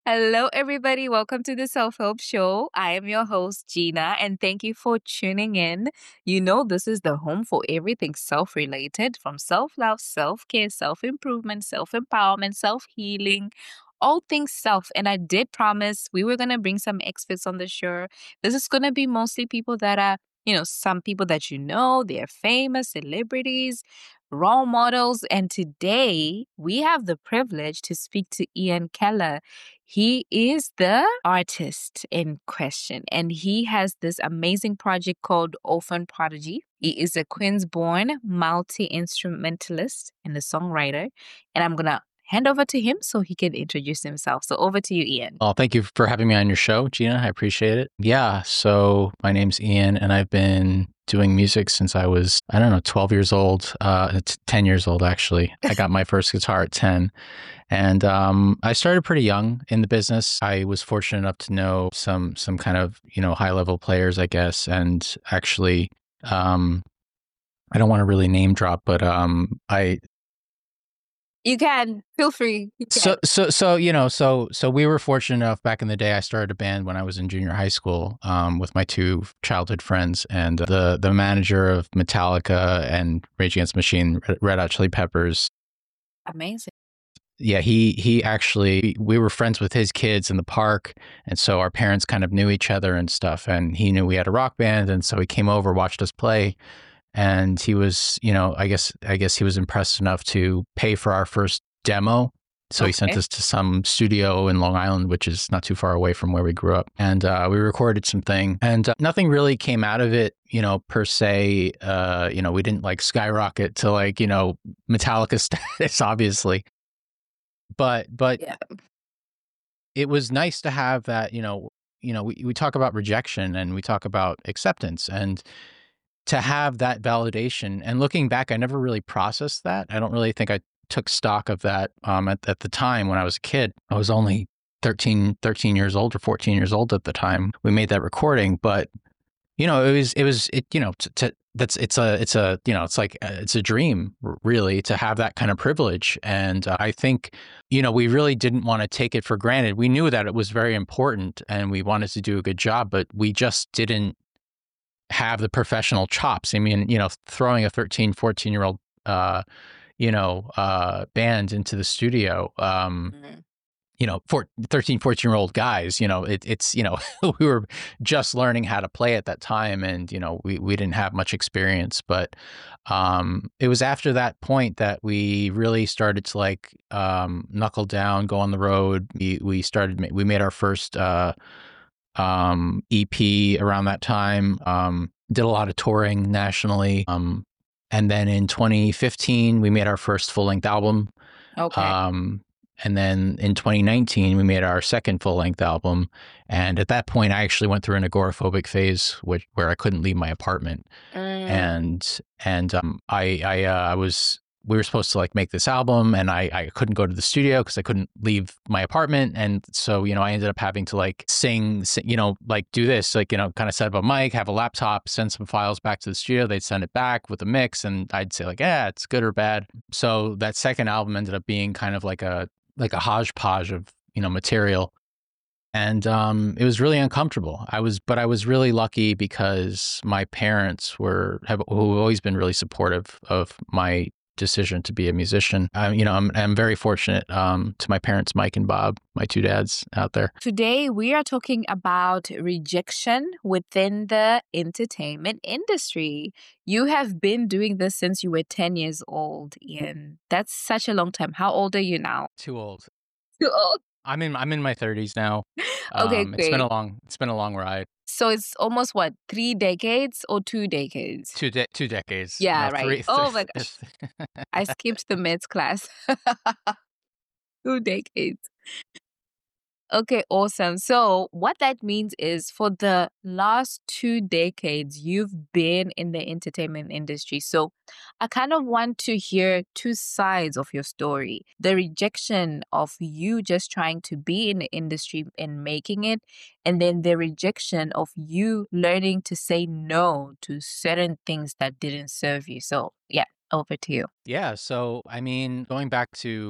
Hello, everybody. Welcome to the Self Help Show. I am your host, Gina, and thank you for tuning in. You know, this is the home for everything self related from self love, self care, self improvement, self empowerment, self healing, all things self. And I did promise we were going to bring some experts on the show. This is going to be mostly people that are, some people that they're famous, celebrities, role models. And today we have the privilege to speak to Ian Keller. He is the artist in question, and he has this amazing project called Orphan Prodigy. He is a Queens-born multi-instrumentalist and a songwriter, and I'm going to hand over to him so he can introduce himself. So over to you, Ian. Well, thank you for having me on your show, Gina. I appreciate it. Yeah, so my name's Ian, and I've been doing music since I was, 12 years old. It's 10 years old, actually. I got my first guitar at 10. And I started pretty young in the business. I was fortunate enough to know some kind of, high level players, I guess. And actually, I don't want to really name drop, but You can. Feel free. You can. So we were fortunate enough back in the day. I started a band when I was in junior high school with my two childhood friends, and the manager of Metallica and Rage Against the Machine, Red Hot Chili Peppers. Amazing. Yeah, he actually, we were friends with his kids in the park, and so our parents kind of knew each other and stuff, and he knew we had a rock band, and so he came over, watched us play, and he was, I guess he was impressed enough to pay for our first demo. So he sent us to some studio in Long Island, which is not too far away from where we grew up. And we recorded something, and nothing really came out of it, per se. We didn't like skyrocket to Metallica status, obviously. But Yeah. it was nice to have that, we talk about rejection and we talk about acceptance, and to have that validation. And looking back, I never really processed that. I don't really think I took stock of that at the time when I was a kid. I was only 13 years old or 14 years old at the time we made that recording. But, it's a dream, really, to have that kind of privilege. And I think, we really didn't want to take it for granted. We knew that it was very important and we wanted to do a good job, but we just didn't have the professional chops. I mean, throwing a 13, 14-year-old, band into the studio, 13, 14-year-old guys, it's, we were just learning how to play at that time. And, we didn't have much experience, but it was after that point that we really started to knuckle down, go on the road. We made our first EP around that time, did a lot of touring nationally. And then in 2015, we made our first full-length album. Okay. And then in 2019, we made our second full-length album. And at that point, I actually went through an agoraphobic phase, where I couldn't leave my apartment. And we were supposed to make this album, and I couldn't go to the studio because I couldn't leave my apartment. And so, I ended up having to sing, do this, kind of set up a mic, have a laptop, send some files back to the studio. They'd send it back with a mix, and I'd say it's good or bad. So that second album ended up being kind of like a hodgepodge of, material. And it was really uncomfortable. I was really lucky because my parents who have always been really supportive of my decision to be a musician. I'm very fortunate to my parents, Mike and Bob, my two dads out there. Today, we are talking about rejection within the entertainment industry. You have been doing this since you were 10 years old, Ian. That's such a long time. How old are you now? Too old. Too old? I'm in my 30s now. Okay, great. It's been a long ride. So it's almost 3 decades or 2 decades? 2 decades. Yeah, No, right. Oh my gosh. I skipped the meds class. 2 decades. Okay, awesome. So what that means is for the last 2 decades, you've been in the entertainment industry. So I kind of want to hear two sides of your story. The rejection of you just trying to be in the industry and making it, and then the rejection of you learning to say no to certain things that didn't serve you. So yeah, over to you. Yeah. So, I mean, going back to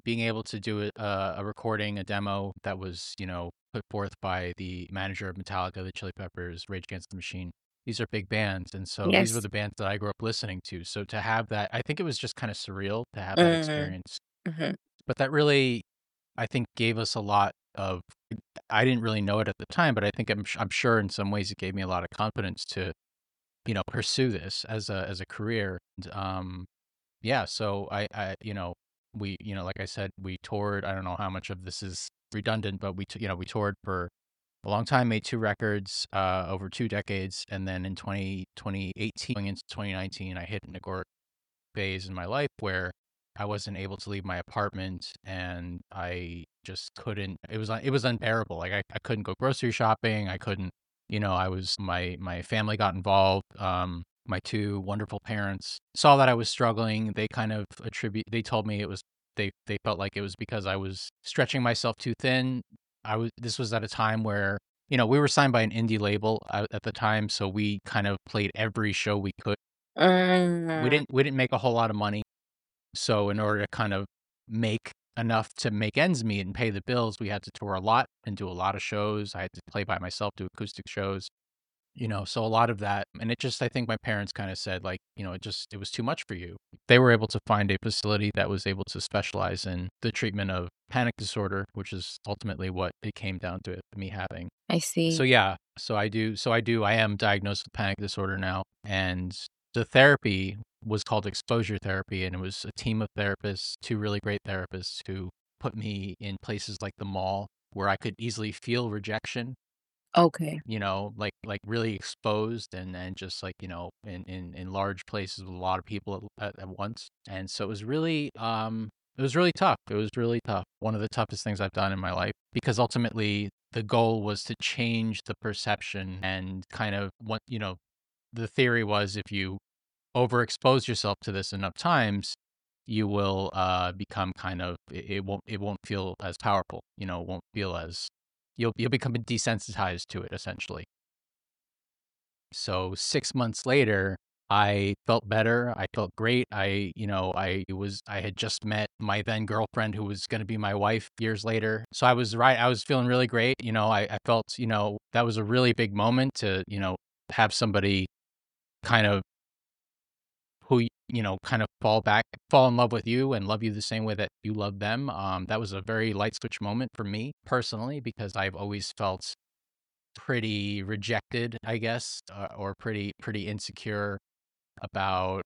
being able to do a recording, a demo that was, put forth by the manager of Metallica, the Chili Peppers, Rage Against the Machine. These are big bands, and so these were Yes. the bands that I grew up listening to. So to have that, I think it was just kind of surreal to have that Mm, experience. mhm. But that really, I think, gave us a lot of. I didn't really know it at the time, but I think I'm sure in some ways it gave me a lot of confidence to, pursue this as a career. And, yeah, so we, like I said, we toured. I don't know how much of this is redundant, but we toured for a long time, made 2 records over 2 decades, and then in 2018 going into 2019, I hit an agoric phase in my life where I wasn't able to leave my apartment, and I just couldn't. It was unbearable. Like I couldn't go grocery shopping. I couldn't. I was my family got involved. My two wonderful parents saw that I was struggling. They kind of They told me it was. They felt like it was because I was stretching myself too thin. This was at a time where we were signed by an indie label at the time, so we kind of played every show we could. We Mm, didn't make a whole lot of money, so in order to kind of make enough to make ends meet and pay the bills, we had to tour a lot and do a lot of shows. I had to play by myself, do acoustic shows, so a lot of that. And I think my parents kind of said, like, it was too much for you. They were able to find a facility that was able to specialize in the treatment of panic disorder, which is ultimately what it came down to me having. I So see. yeah, I am diagnosed with panic disorder now, and the therapy was called exposure therapy, and it was a team of therapists, two really great therapists who put me in places like the mall where I could easily feel rejection, Okay. like really exposed, and just like, in large places with a lot of people at once. And so it was really tough. It was really tough. One of the toughest things I've done in my life, because ultimately the goal was to change the perception and kind of the theory was if you overexpose yourself to this enough times, you will become kind of it won't feel as powerful. It won't feel as you'll become desensitized to it essentially. So 6 months later, I felt better. I felt great. I had just met my then girlfriend who was going to be my wife years later. So I was right. I was feeling really great. I felt, that was a really big moment to, have somebody kind of who, kind of fall in love with you and love you the same way that you love them. That was a very light switch moment for me personally, because I've always felt pretty rejected, I guess, or pretty insecure about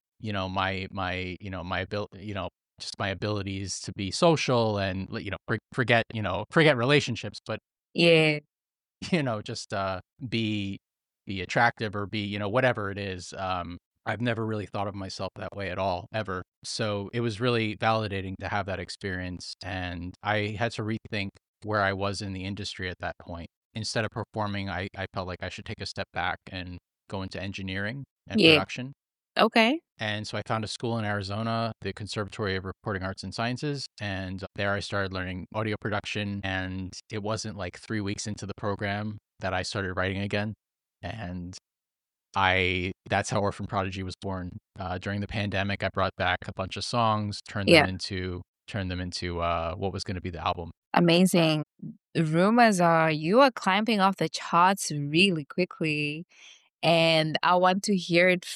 my ability, just my abilities to be social and forget relationships, but Yeah. just be be attractive or be whatever it is. I've never really thought of myself that way at all ever. So it was really validating to have that experience, and I had to rethink where I was in the industry at that point. Instead of performing, I felt like I should take a step back and go into engineering and Yeah. production. Okay. And so I found a school in Arizona, the Conservatory of Recording Arts and Sciences. And there I started learning audio production. And it wasn't like 3 weeks into the program that I started writing again. And that's how Orphan Prodigy was born. During the pandemic, I brought back a bunch of songs, Yeah. turned them into what was going to be the album. Amazing. Rumors are you are climbing off the charts really quickly. And I want to hear it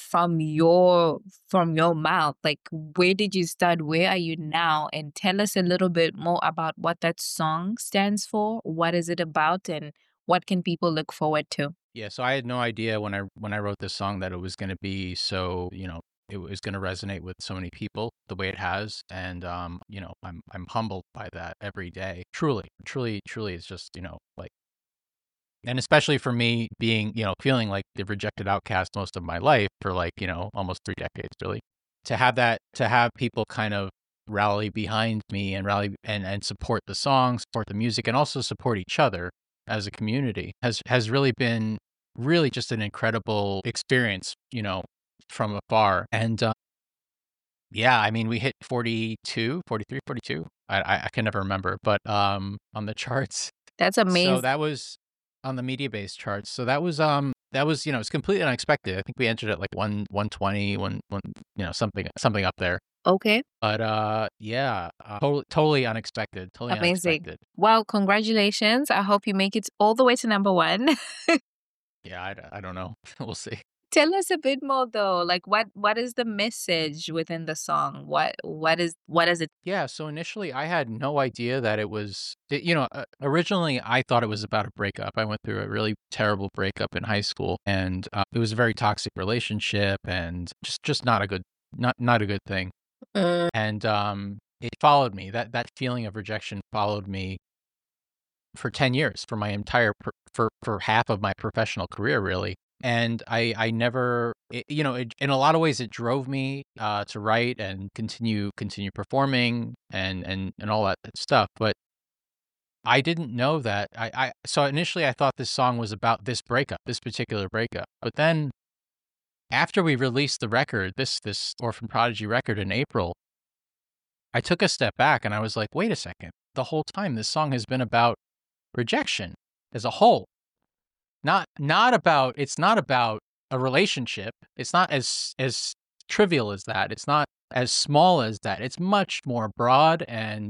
from your mouth. Like, where did you start? Where are you now? And tell us a little bit more about what that song stands for. What is it about, and what can people look forward to? Yeah, so I had no idea when I wrote this song that it was going to be so, it was going to resonate with so many people the way it has, and I'm humbled by that every day. Truly, truly, truly, it's just like, and especially for me being feeling like the rejected outcast most of my life for like almost 3 decades really, to have people kind of rally behind me and support the song, support the music, and also support each other as a community has really been really just an incredible experience, from afar. And yeah, I mean, we hit 42, 43, 42. I can never remember, but on the charts. That's So amazing. that was on the media based charts. So that was it's completely unexpected. I think we entered at like 120, something up there. Okay. But yeah, totally unexpected. Totally Amazing. unexpected. Well, congratulations. I hope you make it all the way to number one. Yeah, I don't know. We'll see. Tell us a bit more though. Like what is the message within the song? What is it? Yeah, so initially I had no idea that originally I thought it was about a breakup. I went through a really terrible breakup in high school, and it was a very toxic relationship, and just not a good, not a good thing. Mm. And it followed me. That feeling of rejection followed me for 10 years, for my entire for half of my professional career, really. And I never in a lot of ways it drove me to write and continue performing and all that stuff. But I didn't know that. I So initially I thought this song was about this breakup, this particular breakup. But then after we released the record, this Orphan Prodigy record in April, I took a step back and I was like, wait a second. The whole time this song has been about rejection as a whole. It's not about a relationship. It's not as trivial as that. It's not as small as that. It's much more broad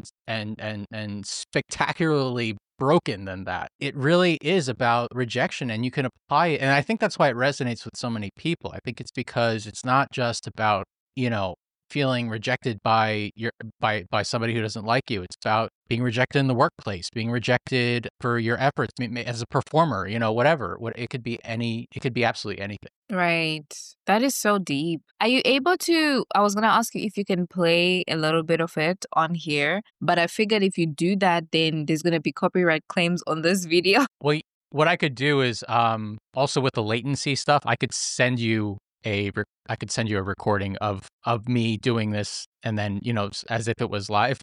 and spectacularly broken than that. It really is about rejection, and you can apply it. And I think that's why it resonates with so many people. I think it's because it's not just about, you know, feeling rejected by somebody who doesn't like you. It's about being rejected in the workplace, being rejected for your efforts as a performer, whatever. It could be absolutely anything. Right. That is so deep. Are you able to? I was going to ask you if you can play a little bit of it on here, but I figured if you do that, then there's going to be copyright claims on this video. Well, what I could do is also with the latency stuff, I could send you a recording of me doing this, and then as if it was live,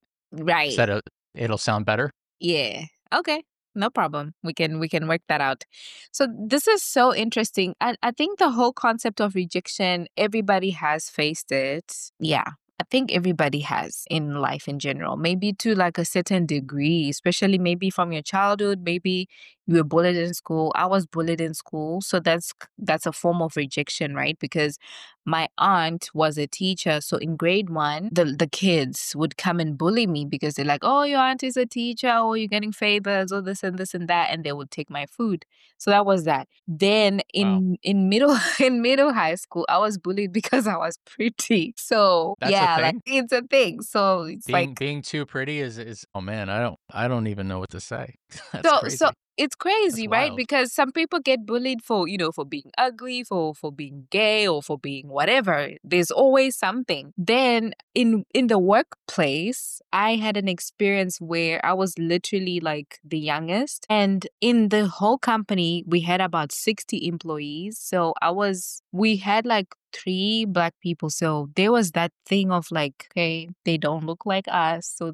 Right. so it'll sound better. Yeah. Okay. No problem. We can work that out. So this is so interesting. I think the whole concept of rejection, everybody has faced it. Yeah. I think everybody has in life in general, maybe to like a certain degree, especially maybe from your childhood. Maybe you were bullied in school. I was bullied in school. So that's a form of rejection, right? Because my aunt was a teacher. So in grade one, the kids would come and bully me because they're like, oh, your aunt is a teacher, or you're getting favors, or this and that, and they would take my food. So that was that. Then Wow, in middle in middle high school, I was bullied because I was pretty. So that's a yeah, like thing. it's a thing. So it's Being like being too pretty is oh man, I don't even know what to say. That's so crazy. it's That's crazy, right? wild. Because some people get bullied for, for being ugly, for being gay, or for being whatever. There's always something. Then in the workplace, I had an experience where I was literally like the youngest, and in the whole company, we had about 60 employees. So we had like three black people. So there was that thing of like, okay, they don't look like us, so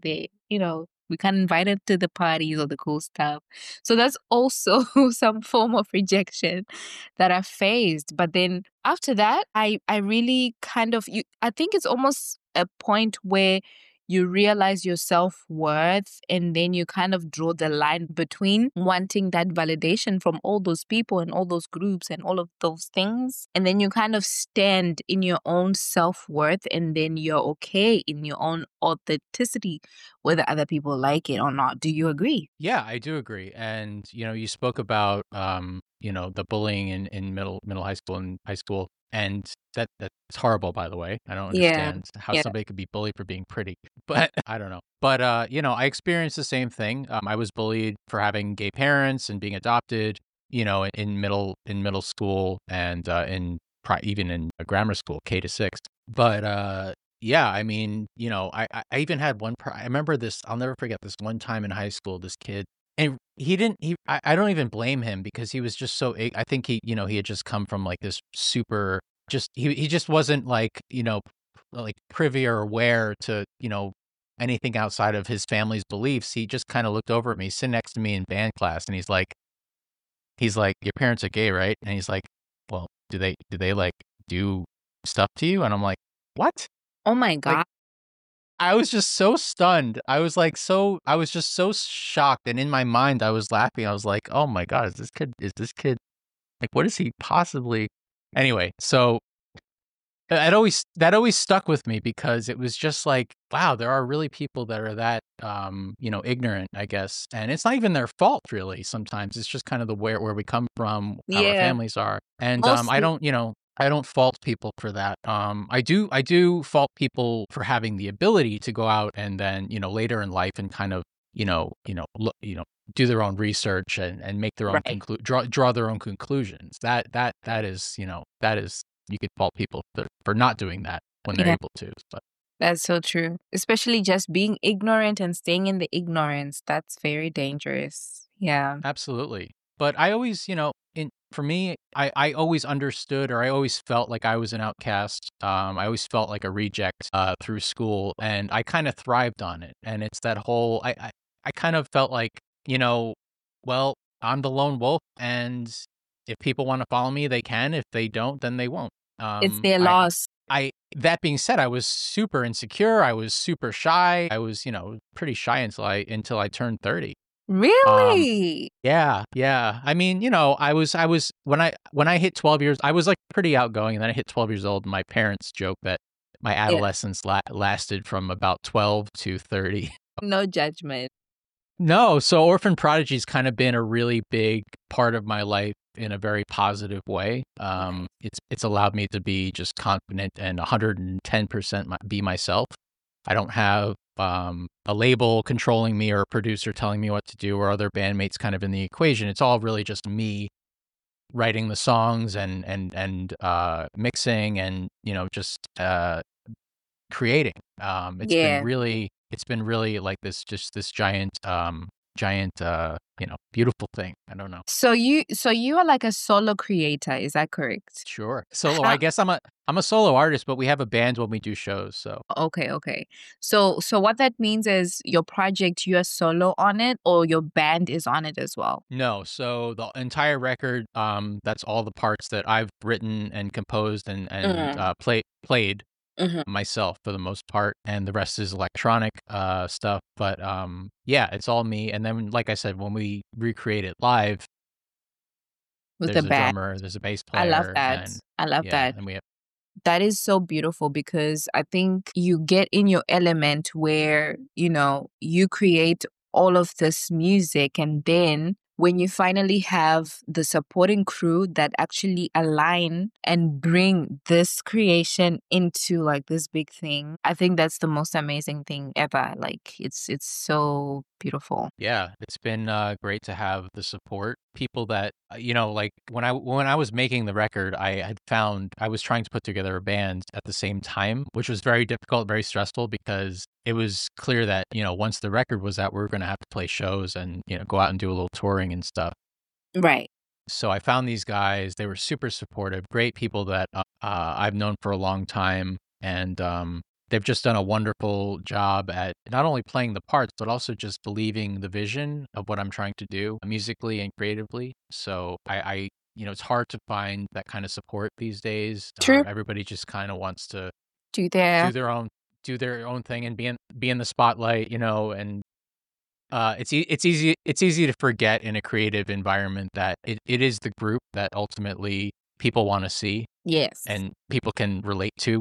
we can't invite them to the parties or the cool stuff. So that's also some form of rejection that I faced. But then after that, I really kind of I think it's almost a point where you realize your self-worth, and then you kind of draw the line between wanting that validation from all those people and all those groups and all of those things, and then you kind of stand in your own self-worth, and then you're okay in your own authenticity, whether other people like it or not. Do you agree? Yeah, I do agree. And you spoke about the bullying in middle high school and high school, and that's horrible, by the way. I don't Yeah. understand how Yeah. somebody could be bullied for being pretty, but I don't know. But I experienced the same thing. I was bullied for having gay parents and being adopted, in middle school and even in grammar school, K to 6. But yeah, I mean, I even had I remember this, I'll never forget this one time in high school, this kid, and I don't even blame him because he was just I think he had just come from like this super, he just wasn't like privy or aware to, anything outside of his family's beliefs. He just kind of looked over at me, sitting next to me in band class, and he's like, your parents are gay, right? And he's like, well, do they like do stuff to you? And I'm like, what? Oh my Like, God. I was just so stunned. I was just so shocked. And in my mind, I was laughing. I was like, oh my God, is this kid, like, what is he possibly? Anyway, so that always stuck with me because it was just like, wow, there are really people that are that, ignorant, I guess, and it's not even their fault really sometimes. It's just kind of the where we come from, how our Yeah, families are, and, mostly. I don't fault people for that. I do fault people for having the ability to go out and then, later in life and kind of, look, do their own research and make their own Right. draw their own conclusions. That is, that is you could fault people for not doing that when they're Yeah, able to. But that's so true. Especially just being ignorant and staying in the ignorance. That's very dangerous. Yeah. absolutely. But I always, in for me, I always understood or I always felt like I was an outcast. I always felt like a reject through school, and I kind of thrived on it. And it's that whole I kind of felt like, you know, well, I'm the lone wolf, and if people want to follow me, they can. If they don't, then they won't. It's Um, their I loss. That being said, I was super insecure. I was super shy. I was, pretty shy until I turned 30. Um, Really? yeah, yeah. I mean, I was when I hit 12 years, I was like pretty outgoing, and then I hit 12 years old, and my parents joke that my Yeah. adolescence lasted from about 12 to 30. No judgment. No, so Orphan Prodigy's kind of been a really big part of my life in a very positive way. Right. It's allowed me to be just confident and 110% be myself. I don't have a label controlling me or a producer telling me what to do or other bandmates kind of in the equation. It's all really just me writing the songs and mixing and just creating. Yeah. It's been really like this giant giant beautiful thing. I don't know. So you are like a solo creator, is that correct? Sure. Solo. I How guess I'm a solo artist, but we have a band when we do shows. So Okay, okay. So what that means is your project, you are solo on it or your band is on it as well? no. So the entire record, that's all the parts that I've written and composed and Mm, played mhm. myself for the most part, and the rest is electronic stuff. But yeah, it's all me. And then, like I said, when we recreate it live, With the there's a band. drummer, there's a bass I love player, that. and I love yeah, that. and we have That is so beautiful because I think you get in your element where, you create all of this music and then when you finally have the supporting crew that actually align and bring this creation into like this big thing, I think that's the most amazing thing ever. Like it's so beautiful. yeah, it's been great to have the support people that like when I was making the record, I had found I was trying to put together a band at the same time, which was very difficult, very stressful because it was clear that once the record was out, we were going to have to play shows and go out and do a little touring and stuff. Right. So I found these guys. They were super supportive, great people that I've known for a long time, and they've just done a wonderful job at not only playing the parts but also just believing the vision of what I'm trying to do musically and creatively. So it's hard to find that kind of support these days. True. Everybody just kind of wants to Do there. do their own do their own thing and be in the spotlight, and it's easy to forget in a creative environment that it is the group that ultimately people wanna see Yes. and people can relate to.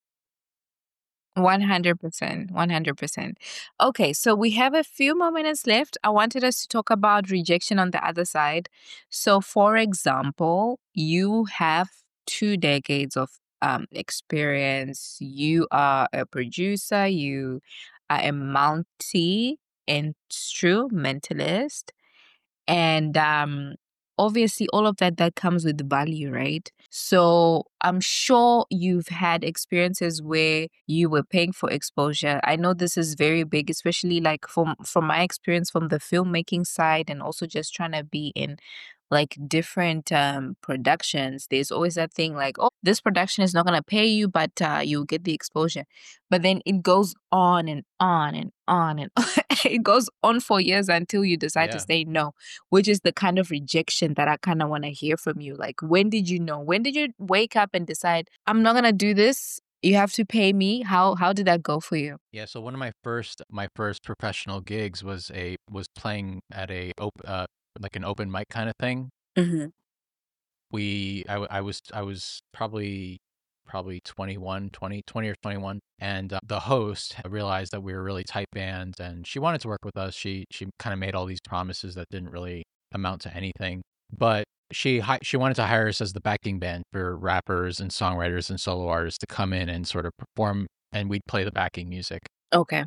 100%. 100%. Okay, so we have a few more minutes left. I wanted us to talk about rejection on the other side. So, for example, you have 2 decades of experience. You are a producer, you are a multi instrumentalist, and obviously all of that comes with value, right? So I'm sure you've had experiences where you were paying for exposure. I know this is very big, especially like from my experience from the filmmaking side and also just trying to be in like different productions. There's always that thing like, oh, this production is not going to pay you, but you'll get the exposure. But then it goes on and on and on and it goes on for years until you decide to Yeah. say no, which is the kind of rejection that I kind of want to hear from you. Like, when did you know? When did you wake up and decide, I'm not going to do this? You have to pay me. How did that go for you? Yeah, so one of my first professional gigs was playing at like an open mic kinda thing. Hmm. I was probably probably 20 or 21. And the host realized that we were a really tight band and she wanted to work with us. She kind of made all these promises that didn't really amount to anything. But she wanted to hire us as the backing band for rappers and songwriters and solo artists to come in and sort of perform, and we'd play the backing music. Okay.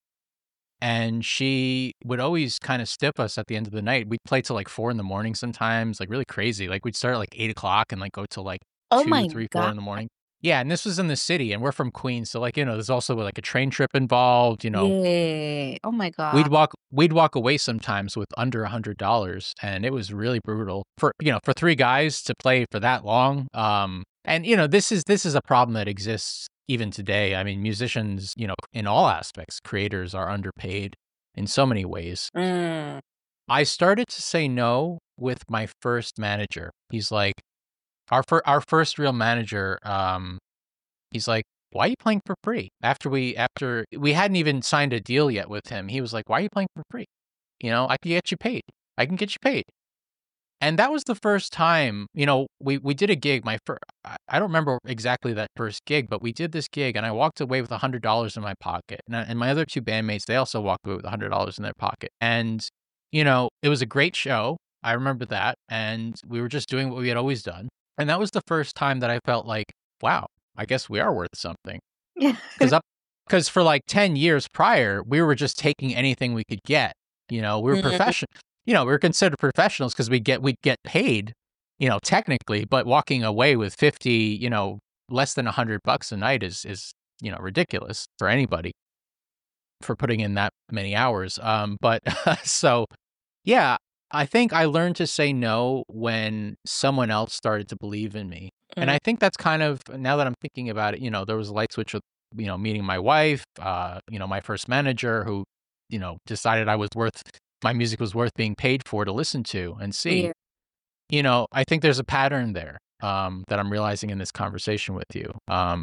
And she would always kind of stiff us at the end of the night. We'd play till like 4 in the morning sometimes, like really crazy. Like we'd start at like 8 o'clock and like go till like Oh 2, my 3, 4 God. in the morning. Yeah, and this was in the city, and we're from Queens, so like there's also like a train trip involved. Yeah. Oh my We'd God. walk away sometimes with under $100, and it was really brutal for for 3 guys to play for that long. And this is a problem that exists even today. I mean, musicians, in all aspects, creators are underpaid in so many ways. Mm. I started to say no with my first manager. He's like, our first real manager. He's like, "Why are you playing for free?" After we hadn't even signed a deal yet with him, he was like, "Why are you playing for free? I can get you paid. I can get you paid." And that was the first time, we did a gig. I don't remember exactly that first gig, but we did this gig, and I walked away with $100 in my pocket. And my other 2 bandmates, they also walked away with $100 in their pocket. And it was a great show. I remember that, and we were just doing what we had always done. And that was the first time that I felt like, wow, I guess we are worth something. Because for like 10 years prior, we were just taking anything we could get. We were Mm. we were considered professionals because we'd get paid, technically, but walking away with 50, less than $100 a night is ridiculous for anybody for putting in that many hours. But so yeah, I think I learned to say no when someone else started to believe in me. And Mm. I think that's kind of, now that I'm thinking about it, there was a light switch with, meeting my wife, my first manager who, decided my music was worth being paid for to listen to and see. Yeah. I think there's a pattern there that I'm realizing in this conversation with you.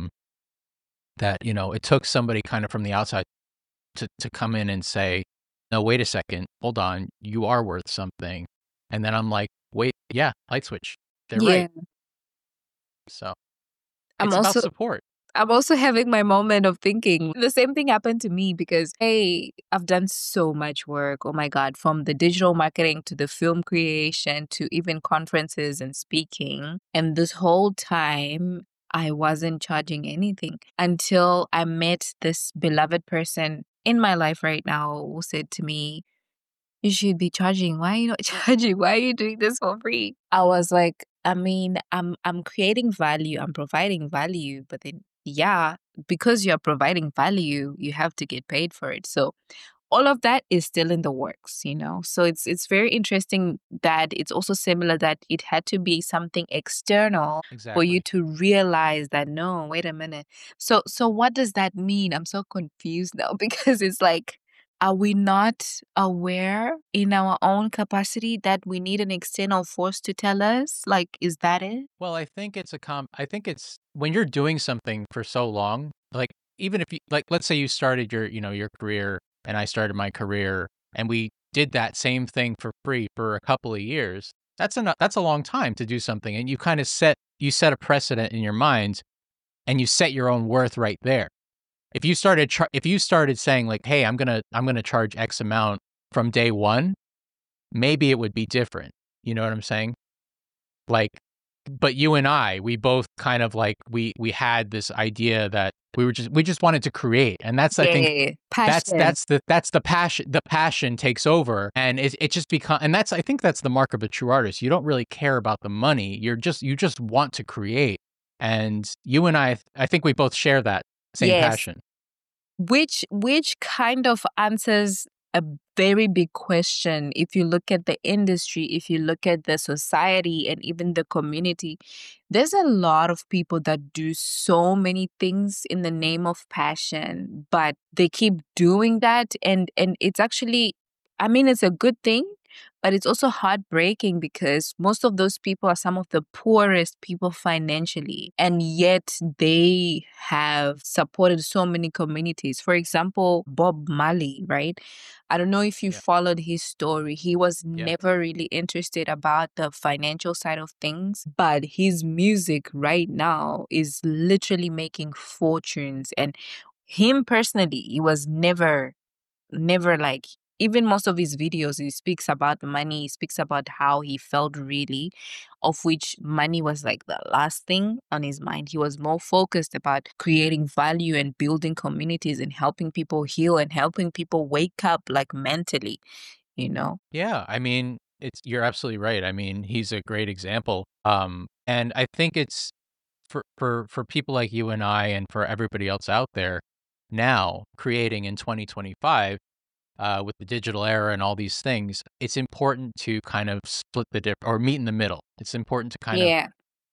That, it took somebody kind of from the outside to come in and say, no, wait a second, hold on, you are worth something. And then I'm like, wait, yeah, light switch. They're right. Yeah. So I'm it's about also support. I'm also having my moment of thinking the same thing happened to me because, hey, I've done so much work. Oh my God, from the digital marketing to the film creation to even conferences and speaking. And this whole time, I wasn't charging anything until I met this beloved person in my life right now who said to me, you should be charging. Why are you not charging? Why are you doing this for free? I was like, I mean, I'm creating value, I'm providing value, but then yeah, because you're providing value, you have to get paid for it. So all of that is still in the works. So it's very interesting that it's also similar that it had to be something external for you Exactly. to realize that no, wait a minute. So what does that mean? I'm so confused now because it's like, are we not aware in our own capacity that we need an external force to tell us? Like, is that it? Well, I think it's when you're doing something for so long, like even if you, like, let's say you started your career and I started my career and we did that same thing for free for a couple of years. That's a long time to do something, and you kind of set a precedent in your mind, and you set your own worth right there. If you started saying like, "Hey, I'm gonna charge X amount from day one," maybe it would be different. You know what I'm saying? Like, but you and we both kind of like we had this idea that we just wanted to create, and that's, I think, Yeah, passion. that's the passion. The passion takes over, and it just become, and I think that's the mark of a true artist. You don't really care about the money. You just want to create, and you and I think we both share that same Yes. passion. Which kind of answers a very big question if you look at the industry, if you look at the society and even the community. There's a lot of people that do so many things in the name of passion, but they keep doing that and it's actually, I mean, it's a good thing, But it's also heartbreaking because most of those people are some of the poorest people financially, and yet they have supported so many communities. For example, Bob Marley, right? I don't know if you Yeah. followed his story. He was Yeah. never really interested about the financial side of things, but his music right now is literally making fortunes. And him personally, he was never like, even most of his videos, he speaks about money, he speaks about how he felt really, of which money was like the last thing on his mind. He was more focused about creating value and building communities and helping people heal and helping people wake up like mentally, you know? Yeah, I mean, you're absolutely right. I mean, he's a great example. And I think it's for people like you and I and for everybody else out there now creating in 2025 with the digital era and all these things, it's important to kind of split the or meet in the middle. It's important to kind of Yeah.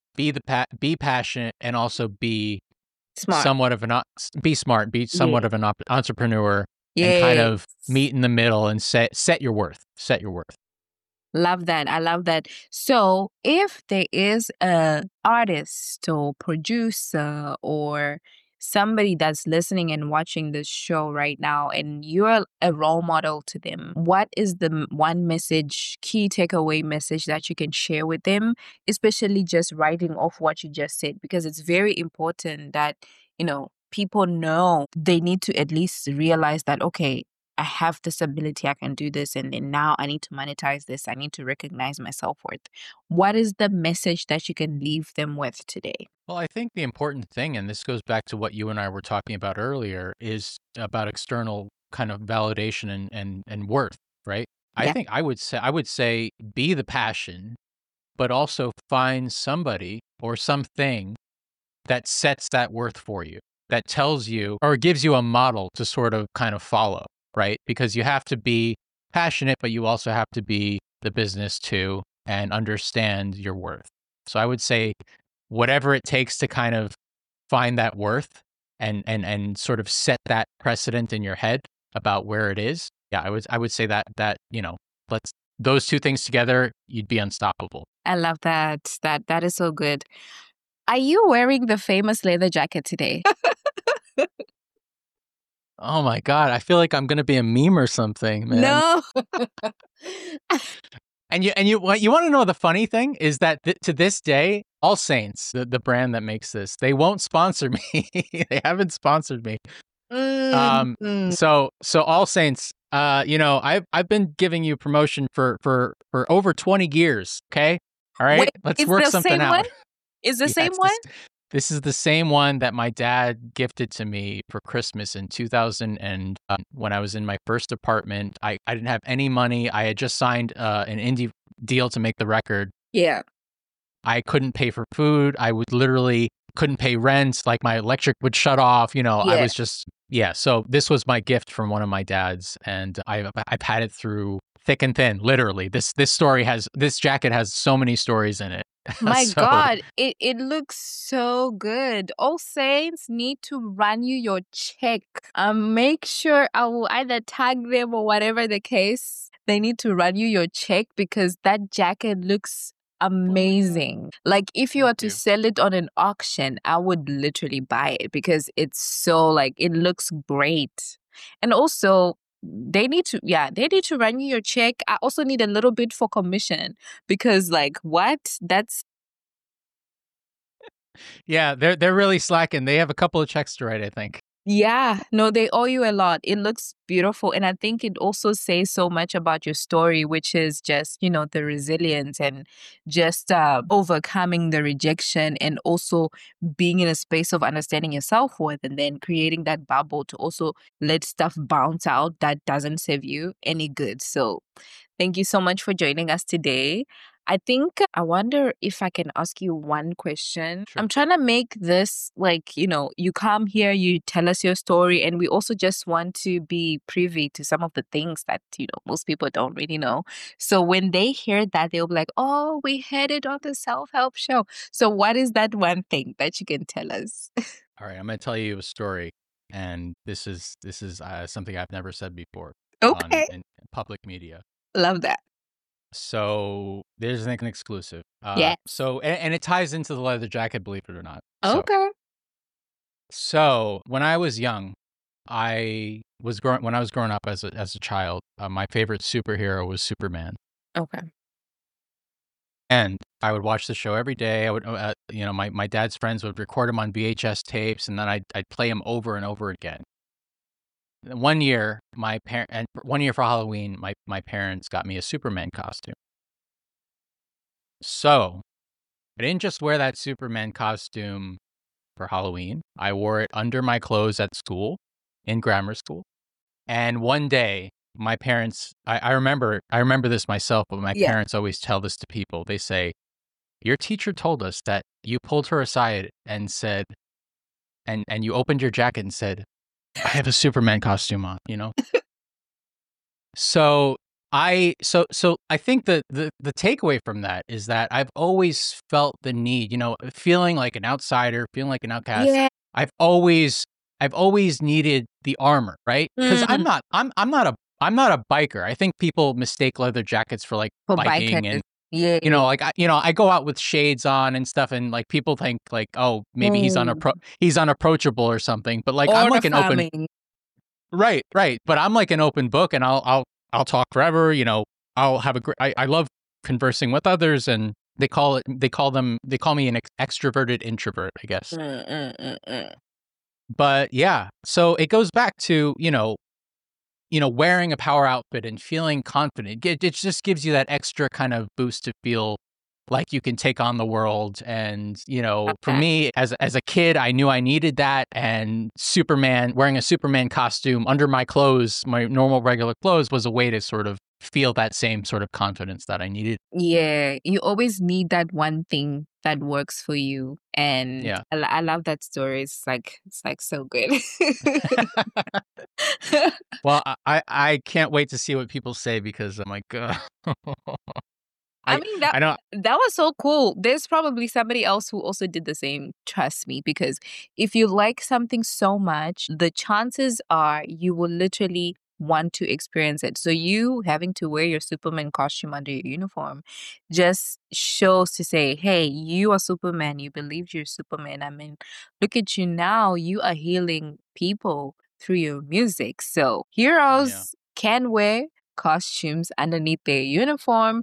be passionate and also be Smart. somewhat of be smart, be somewhat Yeah. of an entrepreneur and kind Yes. of meet in the middle and set your worth. Set your worth. Love that. I love that. So, if there is a artist or producer or somebody that's listening and watching this show right now and you're a role model to them, what is the one message, key takeaway message that you can share with them, especially just writing off what you just said? Because it's very important that, people know they need to at least realize that, okay, I have this ability, I can do this, and then now I need to monetize this. I need to recognize my self-worth. What is the message that you can leave them with today? Well, I think the important thing, and this goes back to what you and I were talking about earlier, is about external kind of validation and worth, right? I Yeah. think I would say be the passion, but also find somebody or something that sets that worth for you, that tells you or gives you a model to sort of kind of follow, right? Because you have to be passionate, but you also have to be the business too and understand your worth. So I would say whatever it takes to kind of find that worth and sort of set that precedent in your head about where it is. Yeah, I would say that let's those two things together, you'd be unstoppable. I love that. That is so good. Are you wearing the famous leather jacket today? Oh my God, I feel like I'm gonna be a meme or something, man. No. And you what you wanna know the funny thing is that to this day, All Saints, the brand that makes this, they won't sponsor me. They haven't sponsored me. Um, Mm. so All Saints, I've been giving you promotion for over 20 years, okay? All right? Wait, Let's is work the something same one? out. Is the Yeah, same it's one? this is the same one that my dad gifted to me for Christmas in 2000 and when I was in my first apartment. I didn't have any money. I had just signed an indie deal to make the record. Yeah. I couldn't pay for food. I would literally couldn't pay rent. Like my electric would shut off. I Yeah. was just yeah. So this was my gift from one of my dads, and I've had it through thick and thin. Literally, this jacket has so many stories in it. My So God, it looks so good. All Saints need to run you your check. Make sure I will either tag them or whatever the case. They need to run you your check because that jacket looks amazing. Like if you thank were to you. sell it on an auction, I would literally buy it because it's so like it looks great. And also they need to run you your check. I also need a little bit for commission because like what? That's Yeah, they're really slacking. They have a couple of checks to write, I think. yeah, no, they owe you a lot. It looks beautiful. And I think it also says so much about your story, which is just, the resilience and just overcoming the rejection and also being in a space of understanding your self worth and then creating that bubble to also let stuff bounce out that doesn't serve you any good. So thank you so much for joining us today. I wonder if I can ask you one question. Sure. I'm trying to make this like, you come here, you tell us your story, and we also just want to be privy to some of the things that, most people don't really know. So when they hear that, they'll be like, oh, we heard it on the self help show. So what is that one thing that you can tell us? All right, I'm going to tell you a story, and this is something I've never said before on Okay. in public media. Love that. So there's an exclusive. Yes. And it ties into the leather jacket, believe it or not. Okay. So when I was young, when I was growing up as a child, my favorite superhero was Superman. Okay. And I would watch the show every day. I would, my dad's friends would record him on VHS tapes, and then I'd play him over and over again. One year, one year for Halloween, my parents got me a Superman costume. So I didn't just wear that Superman costume for Halloween. I wore it under my clothes at school, in grammar school. And one day, my parents, I remember this myself, but my parents always tell this to people. They say, your teacher told us that you pulled her aside and said, and you opened your jacket and said, I have a Superman costume on, So I think the takeaway from that is that I've always felt the need, feeling like an outsider, feeling like an outcast. Yeah. I've always needed the armor, right? Because I'm not a biker. I think people mistake leather jackets for like For biking bikers. and Yeah. I go out with shades on and stuff, and like people think like, oh, maybe he's unapproachable or something. But like I'm like an open, right. But I'm like an open book, and I'll talk forever. I'll have I love conversing with others, and they call me an extroverted introvert, I guess. But yeah, so it goes back to wearing a power outfit and feeling confident. It just gives you that extra kind of boost to feel like you can take on the world. And, for me as a kid, I knew I needed that. And wearing a Superman costume under my clothes, my normal regular clothes, was a way to sort of feel that same sort of confidence that I needed. Yeah, you always need that one thing that works for you. And Yeah. I love that story. It's like so good. Well, I can't wait to see what people say, because I'm like, I mean, that was so cool. There's probably somebody else who also did the same, trust me, because if you like something so much, the chances are you will literally want to experience it. So you having to wear your Superman costume under your uniform just shows to say, hey, you are Superman. You believed you're Superman. I mean, look at you now. You are healing people through your music. So heroes can wear costumes underneath their uniform.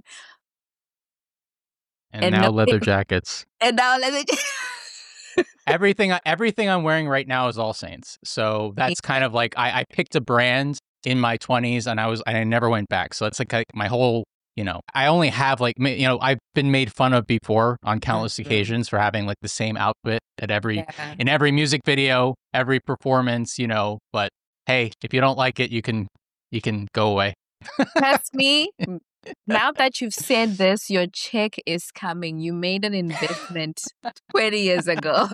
And now leather jackets. And now leather Everything I'm wearing right now is All Saints. So that's kind of like I picked a brand in my 20s, and I never went back. So it's like my whole, I only have like, I've been made fun of before on countless occasions for having like the same outfit at in every music video, every performance, but hey, if you don't like it, you can go away. Trust me. Now that you've said this, your check is coming. You made an investment 20 years ago.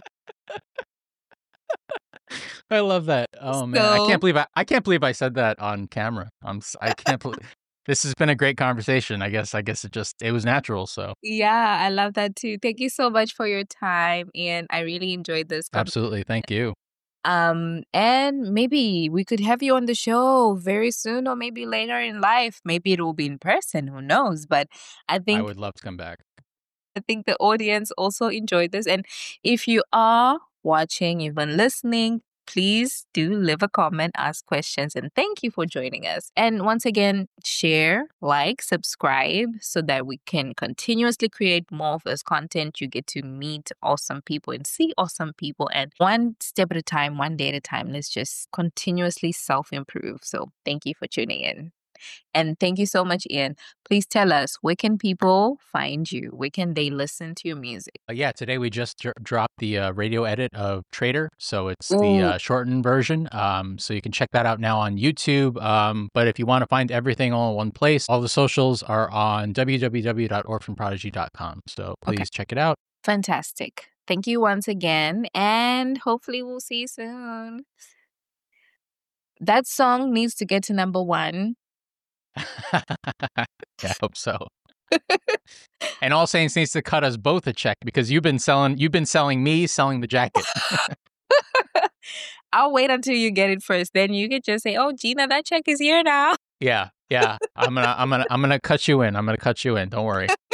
I love that. Oh man, I can't believe I said that on camera. I can't believe this has been a great conversation. I guess it was natural. So yeah, I love that too. Thank you so much for your time, and I really enjoyed this conversation. Absolutely, thank you. And maybe we could have you on the show very soon, or maybe later in life. Maybe it will be in person. Who knows? But I would love to come back. I think the audience also enjoyed this. And if you are watching, you've been listening, please do leave a comment, ask questions, and thank you for joining us. And once again, share, like, subscribe so that we can continuously create more of this content. You get to meet awesome people and see awesome people. And one step at a time, one day at a time, let's just continuously self-improve. So thank you for tuning in. And thank you so much, Ian. Please tell us, where can people find you? Where can they listen to your music? Yeah, today we just dropped the radio edit of Traitor. So it's the shortened version. So you can check that out now on YouTube. But if you want to find everything all in one place, all the socials are on www.orphanprodigy.com. So please check it out. Fantastic. Thank you once again. And hopefully we'll see you soon. That song needs to get to #1. Yeah, I hope so. And All Saints needs to cut us both a check, because you've been selling me selling the jacket. I'll wait until you get it first. Then you can just say, oh, Gina, that check is here now. Yeah. Yeah. I'm gonna cut you in. I'm gonna cut you in. Don't worry.